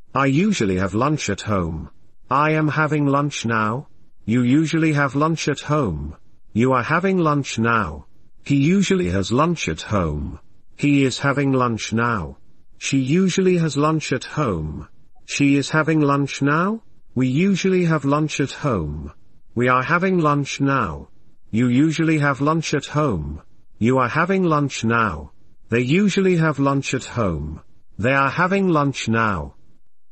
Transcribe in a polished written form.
I usually have lunch at home. I am having lunch now. You usually have lunch at home. You are having lunch now. He usually has lunch at home. He is having lunch now. She usually has lunch at home. She is having lunch now. We usually have lunch at home. We are having lunch now. You usually have lunch at home. You are having lunch now. They usually have lunch at home. They are having lunch now.